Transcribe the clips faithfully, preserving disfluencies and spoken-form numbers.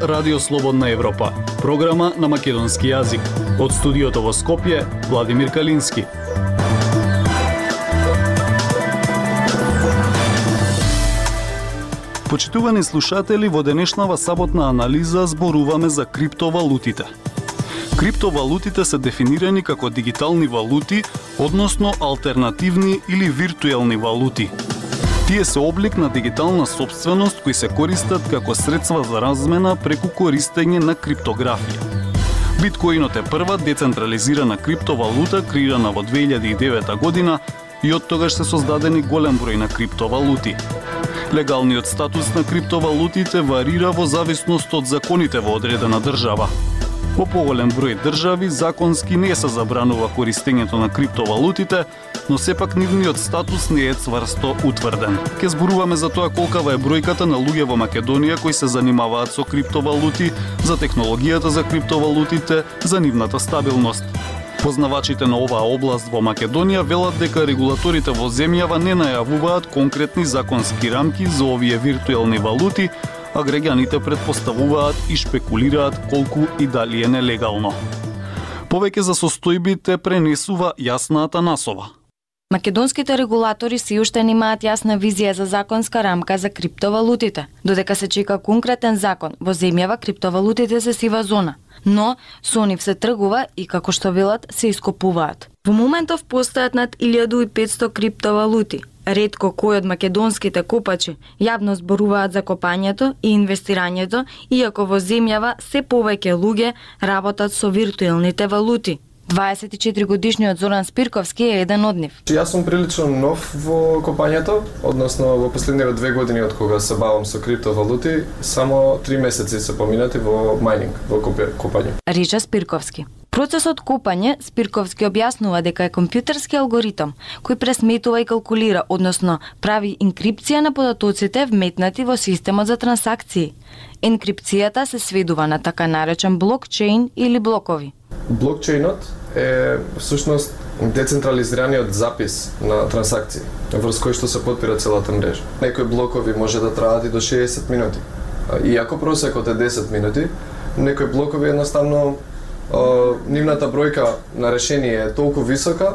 Радио Слободна Европа, програма на македонски јазик. Од студиото во Скопје, Владимир Калински. Почитувани слушатели, во денешнава саботна анализа зборуваме за криптовалутите. Криптовалутите се дефинирани како дигитални валути, односно алтернативни или виртуелни валути. Тие се облик на дигитална сопственост кои се користат како средства за размена преку користење на криптографија. Биткоинот е прва децентрализирана криптовалута креирана во две илјади и девета година и од тогаш се создадени голем број на криптовалути. Легалниот статус на криптовалутите варира во зависност од законите во одредена држава. Во поголем број држави законски не се забранува користењето на криптовалутите, но сепак нивниот статус не е цврсто утврден. Ке зборуваме за тоа колкава е бројката на луѓе во Македонија кои се занимаваат со криптовалути, за технологијата за криптовалутите, за нивната стабилност. Познавачите на оваа област во Македонија велат дека регулаторите во земјава не најавуваат конкретни законски рамки за овие виртуелни валути, а граѓаните претпоставуваат и шпекулираат колку и дали е нелегално. Повеќе за состојбите пренесува Јасна Атанасова. Македонските регулатори си уште немаат јасна визија за законска рамка за криптовалутите. Додека се чека конкретен закон, во земјава криптовалутите се сива зона. Но со нив се тргува и, како што велат, се ископуваат. Во моментов постојат над илјада и петсто криптовалути. Ретко кој од македонските копачи јавно зборуваат за копањето и инвестирањето, иако во земјава се повеќе луѓе работат со виртуелните валути. дваесет и четири годишниот Зоран Спирковски е еден од нив. Јас сум прилично нов во копањето, односно во последниве две години од кога се бавам со криптовалути, само три месеци се поминати во мајнинг, во копање. Рича Спирковски. Процесот копање, Спирковски објаснува дека е компјутерски алгоритам кој пресметува и калкулира, односно прави инкрипција на податоците вметнати во системот за трансакции. Енкрипцијата се сведува на така наречен блокчейн или блокови. Блокчейнот е всушност децентрализираниот запис на трансакции, врз кој што се потпира целата мрежа. Некои блокови може да траат и до шеесет минути. Иако просекот е десет минути, некои блокови едноставно нивната бројка на решение е толку висока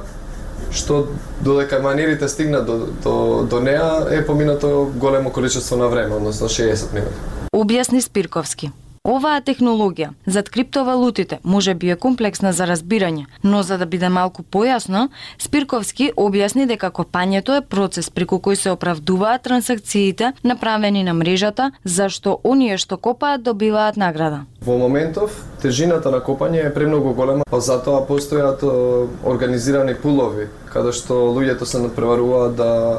што додека манирите стигнат до, до, до неа е поминато големо количество на време, односно шеесет минути. Објасни Спирковски. Оваа технологија зад криптовалутите може би е комплексна за разбирање, но за да биде малку појасно, Спирковски објасни дека копањето е процес преку кој се оправдуваат трансакциите направени на мрежата, зашто оние што копаат добиваат награда. Во моментов тежината на копање е премногу голема, па затоа постојат организирани пулови каде што луѓето се надпреваруваат да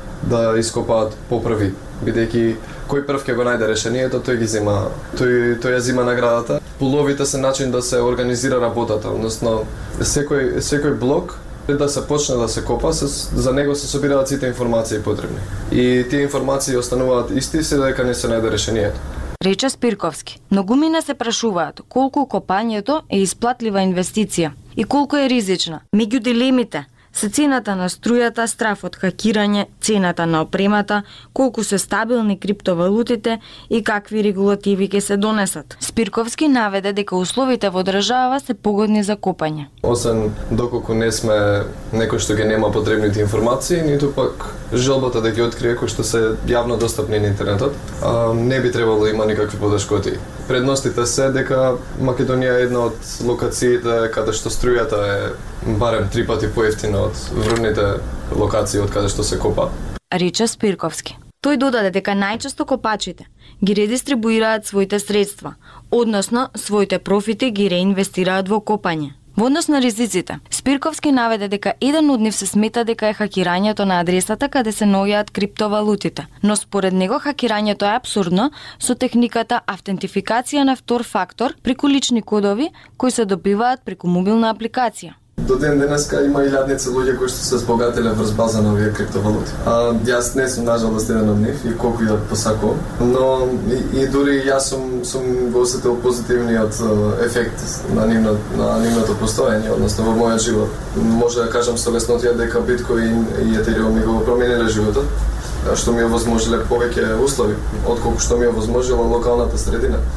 да ископаат попрви, бидејќи кој прв ќе го најде решението, тој ги зема, тој тој ја зема наградата. Пуловите се начин да се организира работата, односно секој секој блок да се почне да се копа, се, за него се собираат сите информации потребни. И тие информации остануваат исти се дека не се најде решението. Рече Спирковски. Многумина се прашуваат колку копањето е исплатлива инвестиција и колку е ризична. Меѓу дилемите се цената на струјата, страф од хакирање, цената на опремата, колку се стабилни криптовалутите и какви регулативи ќе се донесат. Спирковски наведе дека условите во држава се погодни за копање. Освен доколку не сме некој што ги нема потребните информации, ниту пак желбата да ги открие кои што се јавно достапни на интернетот, а, не би требало да има никакви подешкоти. Предностите се дека Македонија е една од локациите каде што струјата е барем три пати поевтина од врвните локации од каде што се копа. Рече Спирковски. Тој додаде дека најчесто копачите ги редистрибуираат своите средства, односно своите профити ги реинвестираат во копање. Во однос на ризиците, Спирковски наведе дека еден од нив се смета дека е хакирањето на адресата каде се наоѓаат криптовалутите, но според него хакирањето е апсурдно со техниката автентификација на втор фактор преку лични кодови кои се добиваат преку мобилна апликација. До ден денеска има илјадници луѓе кои што се збогателе врз база на овие криптовалути. А јас не сум нажалост еден од нив и колку ја посакувам, но и, и дури јас сум сум го осетил позитивниот ефект на нивно на нивното постоење, односно во мојот живот. Може да кажам со леснотија дека биткоин и етериум ми го промениле животот, што ми овозможиле повеќе услови, отколку што ми овозможила локалната средина.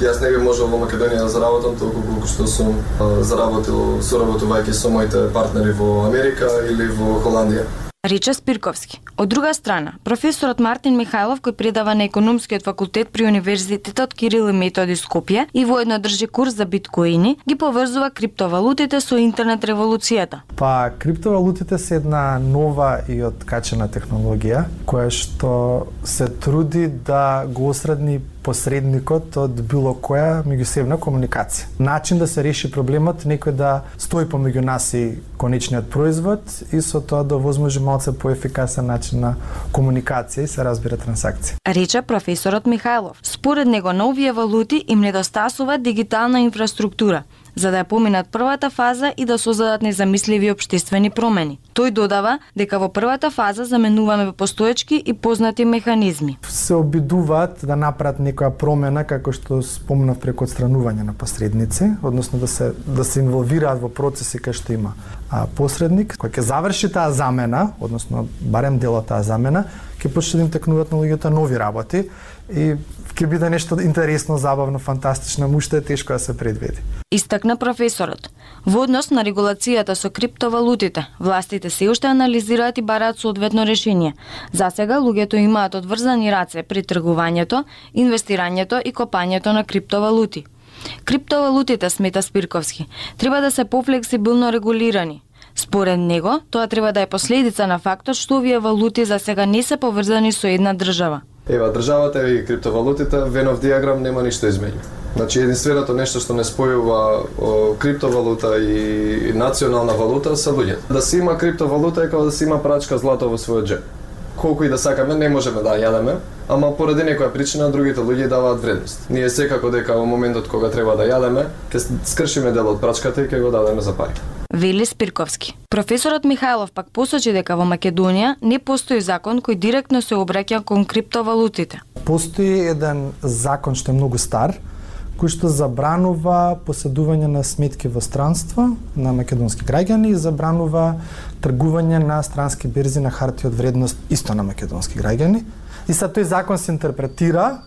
Јас не би можел во Македонија да заработам толку колку што сум заработил соработувајќи со моите партнери во Америка или во Холандија. Рече Спирковски. Од друга страна, професорот Мартин Михајлов, кој предава на економскиот факултет при Универзитетот Кирил и Методи Скопје и воедно држи курс за биткоини, ги поврзува криптовалутите со интернет револуцијата. Па, криптовалутите се една нова и откачена технологија, која што се труди да го осредни посредникот од било која меѓусебна комуникација. Начин да се реши проблемот, некој да стои помеѓу нас и конечниот производ и со тоа да возможи малце поефикасен начин на комуникација и се разбира трансакција. Рече професорот Михајлов. Според него на овие валути им недостасува дигитална инфраструктура, за да ја поминат првата фаза и да создадат незамисливи општествени промени. Тој додава дека во првата фаза заменуваме постоечки и познати механизми. Се обидуваат да направат некоја промена, како што спомнав, преку отстранување на посредници, односно да се да се инволвираат во процеси кај што има а, посредник, кој ќе заврши таа замена, односно барем дел од таа замена, ќе почне да им текнуваат на луѓето нови работи и ќе биде нешто интересно, забавно, фантастично, уште е тешко да се предвиди. Истакна професорот. Во однос на регулацијата со криптовалутите, властите се уште анализираат и бараат соодветно решение. За сега луѓето имаат одврзани раце при тргувањето, инвестирањето и копањето на криптовалути. Криптовалутите, смета Спирковски, треба да се пофлексибилно регулирани. Според него, тоа треба да е последица на фактот што овие валути за сега не се поврзани со една држава. Ева, државата и криптовалутите, Венов диаграм нема ништо измеѓу. Значи, единственото нешто што не спојува о, криптовалута и национална валута се луѓето. Да се има криптовалута е како да се има прачка злато во својот джеб. Колку и да сакаме, не можеме да јадеме, ама поради некоја причина другите луѓе даваат вредност. Ние секако дека во моментот кога треба да јадеме, ќе скршиме дел од прачката и ќе го дадеме за пари. Вели Спирковски. Професорот Михајлов пак посочи дека во Македонија не постои закон кој директно се обраќа кон криптовалутите. Постои еден закон што е многу стар, кој што забранува поседување на сметки во странство на македонски граѓани и забранува тргување на странски берзи на харти од вредност исто на македонски граѓани. И са тој закон се интерпретира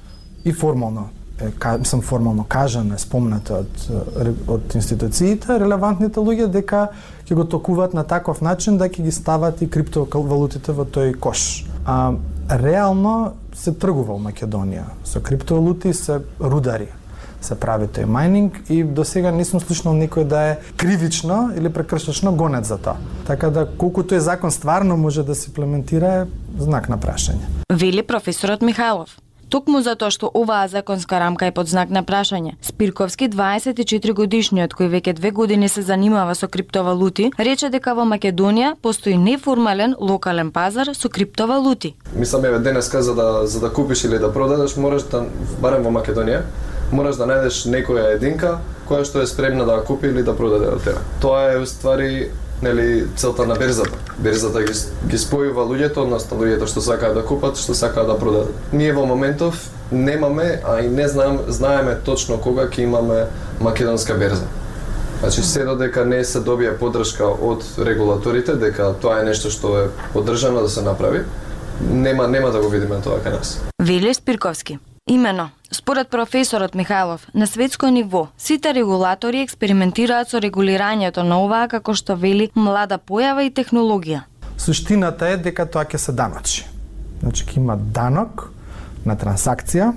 и формално, сам формално кажано, спомнато од од институциите, релевантните луѓе дека ќе го токуваат на таков начин да ќе ги стават и криптовалутите во тој кош. А реално се тргува во Македонија со криптовалути, се рудари, се прави тој мајнинг и до сега не сум слушнал некој да е кривично или прекршечно гонет за тоа. Така да колку тој закон стварно може да се имплементира е знак на прашање. Вели професорот Михајлов. Токму затоа што оваа законска рамка е под знак на прашање, Спирковски, дваесет и четири годишниот кој веќе две години се занимава со криптовалути, рече дека во Македонија постои неформален локален пазар со криптовалути. Мислам, еве денеска за да за да купиш или да продадеш, мораш да, барем во Македонија, мораш да најдеш некоја единка која што е спремна да купи или да продаде од тебе. Тоа е уствари нели целта на берзата. Берзата ги, ги спојува луѓето, односно луѓето што сакаат да купат, што сакаат да продадат. Ние во моментов немаме, а и не знаем, знаеме точно кога ќе имаме македонска берза. Значи, се додека не се добие поддршка од регулаторите, дека тоа е нешто што е поддржано да се направи, нема нема да го видиме тоа кај нас. Вели Спирковски. Имено, според професорот Михајлов, на светско ниво, сите регулатори експериментираат со регулирањето на оваа, како што вели, млада појава и технологија. Суштината е дека тоа ќе се даночи. Значи, ќе има данок на трансакција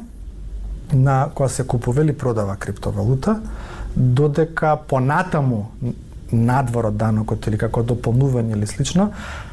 на која се купува или продава криптовалута, додека понатаму надвор од данокот или како дополнување или слично,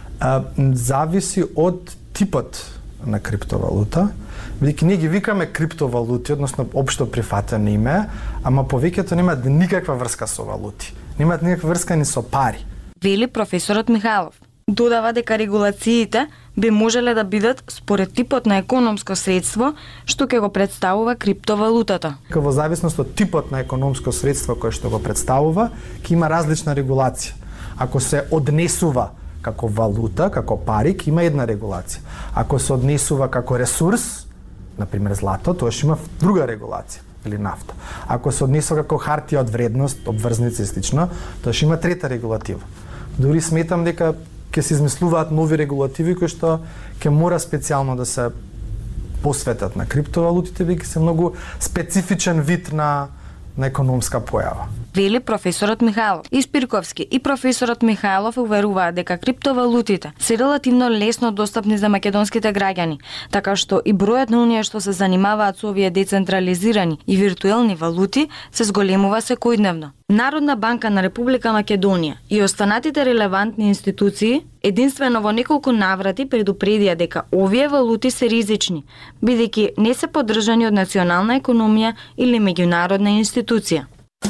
зависи од типот на криптовалута. Бидејќи ние ги викаме криптовалути, односно општо прифатено име, ама повеќето немаат никаква врска со валути. Немаат никаква врска ни со пари. Вели професорот Михајлов. Додава дека регулациите би можеле да бидат според типот на економско средство што ќе го представува криптовалутата. Во зависност од типот на економско средство кое што го представува, ќе има различна регулација. Ако се однесува како валута, како пари, ќе има една регулација. Ако се однесува како ресурс, например злато, тоа ќе има друга регулација или нафта. Ако се однесува како хартија од вредност, обврзници и слично, тоа ќе има трета регулатива. Дури сметам дека ќе се измислуваат нови регулативи кои што ќе мора специјално да се посветат на криптовалутите, бидејќи се многу специфичен вид на на економска појава. Вели професорот Михајлов. И Спирковски и професорот Михајлов уверуваат дека криптовалутите се релативно лесно достапни за македонските граѓани, така што и бројот на оние што се занимаваат со овие децентрализирани и виртуелни валути се зголемува секојдневно. Народна банка на Република Македонија и останатите релевантни институции единствено во неколку наврати предупредија дека овие валути се ризични, бидејќи не се поддржани од национална економија или меѓународна институција.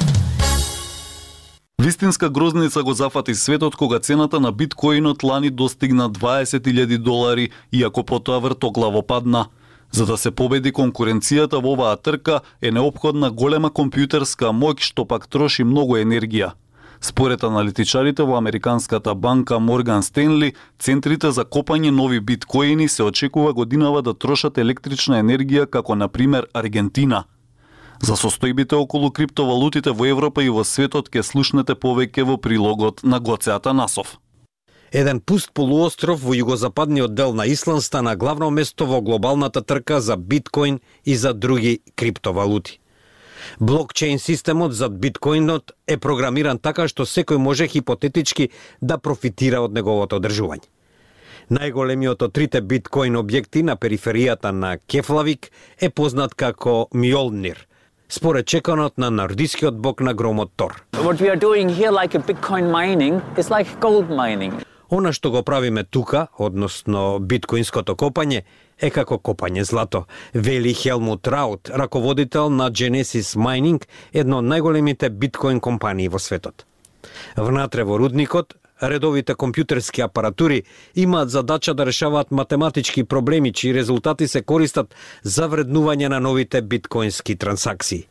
Вистинска грозница го зафати светот кога цената на биткоинот лани достигна дваесет илјади долари, иако потоа вртоглаво падна. За да се победи конкуренцијата во оваа трка е неопходна голема компјутерска моќ што пак троши многу енергија. Според аналитичарите во американската банка Морган Стенли, центрите за копање нови биткоини се очекува годинава да трошат електрична енергија како на пример Аргентина. За состојбите околу криптовалутите во Европа и во светот ќе слушнете повеќе во прилогот на Гоце Атанасов. Еден пуст полуостров во југозападниот дел на Исланд стана главно место во глобалната трка за биткоин и за други криптовалути. Блокчейн системот зад биткоинот е програмиран така што секој може хипотетички да профитира од неговото одржување. Најголемиот од трите биткоин објекти на периферијата на Кефлавик е познат како Мјолнир, според чеканот на нордискиот бог на громот Тор. What we are doing here like a Bitcoin mining is like gold mining. Она што го правиме тука, односно биткоинското копање, е како копање злато, вели Хелмут Раут, раководител на Genesis Mining, едно од најголемите биткоин компании во светот. Внатре во рудникот, редовите компјутерски апаратури имаат задача да решаваат математички проблеми чии резултати се користат за вреднување на новите биткоински трансакции.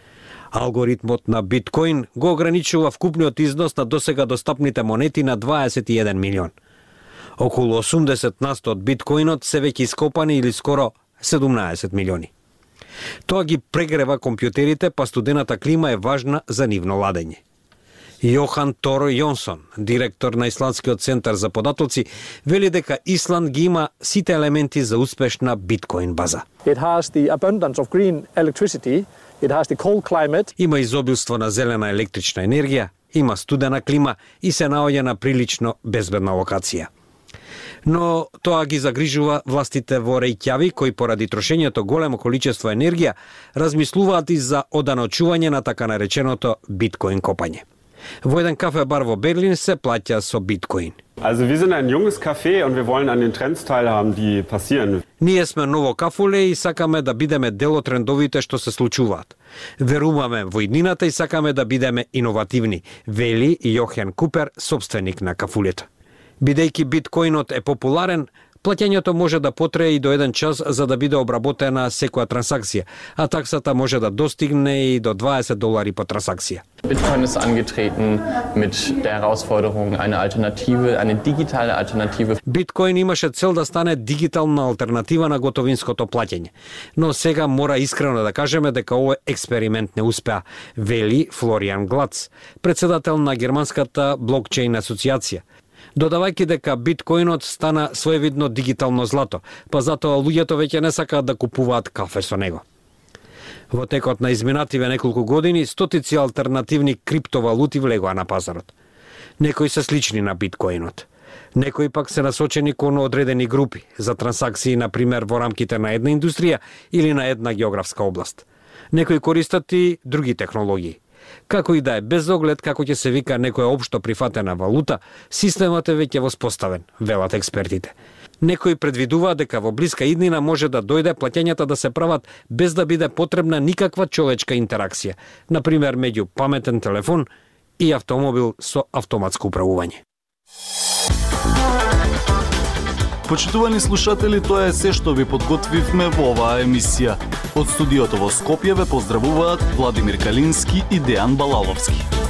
Алгоритмот на биткоин го ограничува вкупниот износ на досега достапните монети на дваесет и еден милион. Околу осумдесет на сто од биткоинот се веќе ископани или скоро седумнаесет милиони. Тоа ги прегрева компјутерите, па студената клима е важна за нивно ладење. Јохан Торо Јонсон, директор на Исландскиот центар за податоци, вели дека Исланд ги има сите елементи за успешна биткоин база. It has the abundance of green electricity, it has the cold climate. Има изобилство на зелена електрична енергија, има студена клима и се наоѓа на прилично безбедна локација. Но тоа ги загрижува властите во Рејкјавик, кои поради трошењето големо количество енергија размислуваат и за оданочување на така нареченото биткоин копање. Во еден кафе-бар во Берлин се плаќа со биткоин. Also wir sind ein junges Café und wir wollen an den Trends teilhaben, die passieren. Ние сме ново кафуле и сакаме да бидеме дел од трендовите што се случуваат. Веруваме во иднината и сакаме да бидеме иновативни, вели Јохен Купер, собственик на кафулето. Бидејќи биткоинот е популарен, плаќањето може да потрае и до еден час за да биде обработена секоја трансакција, а таксата може да достигне и до дваесет долари по трансакција. Bitcoin ist angetreten mit der Herausforderung, eine Alternative, eine digitale Alternative. Биткоин имаше цел да стане дигитална алтернатива на готовинското плаќање, но сега мора искрено да кажеме дека овој експеримент не успеа, вели Флориан Глац, председател на германската блокчейн асоциација, додавајќи дека биткоинот стана своевидно дигитално злато, па затоа луѓето веќе не сакаат да купуваат кафе со него. Во текот на изминативе неколку години, стотици алтернативни криптовалути влегоа на пазарот. Некои се слични на биткоинот. Некои пак се насочени кон одредени групи за трансакции, на пример во рамките на една индустрија или на една географска област. Некои користат и други технологии. Како и да е, без оглед како ќе се вика некоја општо прифатена валута, системот е веќе воспоставен, велат експертите. Некои предвидуваат дека во блиска иднина може да дојде плаќањата да се прават без да биде потребна никаква човечка интеракција, на пример меѓу паметен телефон и автомобил со автоматско управување. Почитувани слушатели, тоа е се што ви подготвивме во оваа емисија. Од студиото во Скопје ве поздравуваат Владимир Калински и Дејан Балаловски.